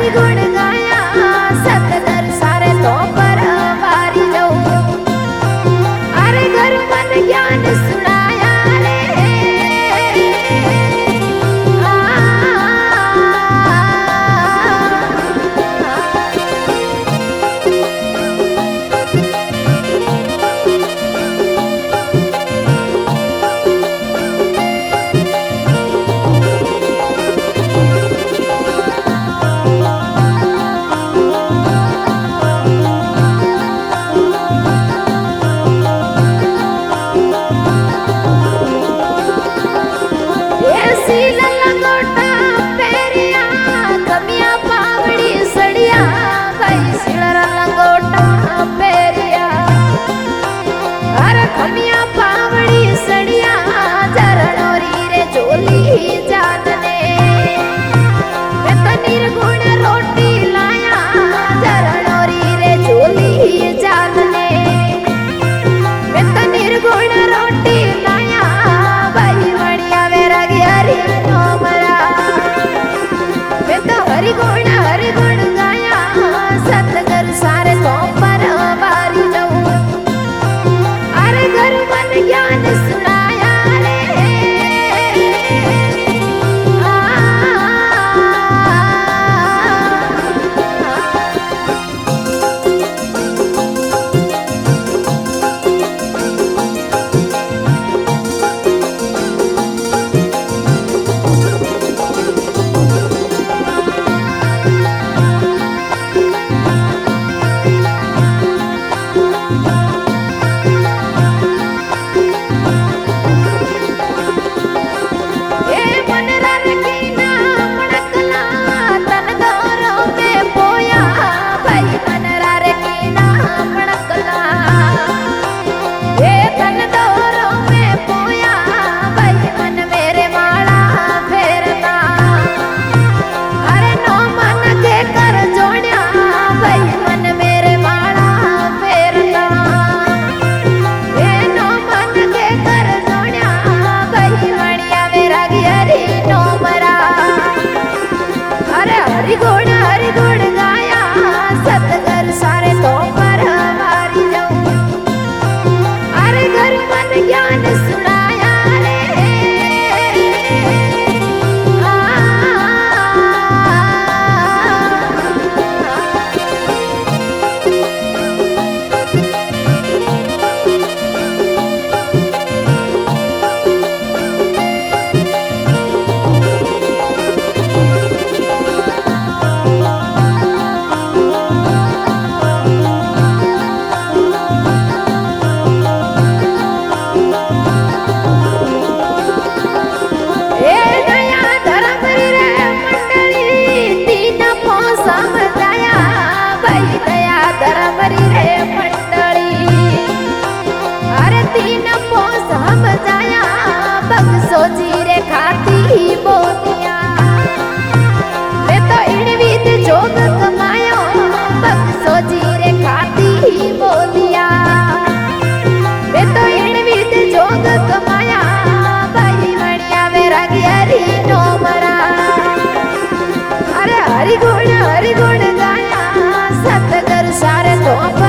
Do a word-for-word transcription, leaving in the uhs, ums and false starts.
हरि गुण गाया सतगर सारे तो पर वारी जाऊं। अरे घर मन ज्ञान सुनाया रे हरि गुण हरि गुण गाया सतगर सारे तो पर वारी जाऊं। अरे घर मन ज्ञान सुनाया रे हरि गुण हरि गुण गाया सतगर सारे तो पर वारी जाऊं। अरे घर मन ज्ञान सुनाया रे सोची रे खाती बोतिया मैं तो इन विद जोग कमायो बग सोची रे खाती बोलिया मैं तो इन विद जोग कमाया भाई बढ़िया मेरा हरि नो मरा। अरे हरि गुण हरि गुण गाया सतगर सारे तो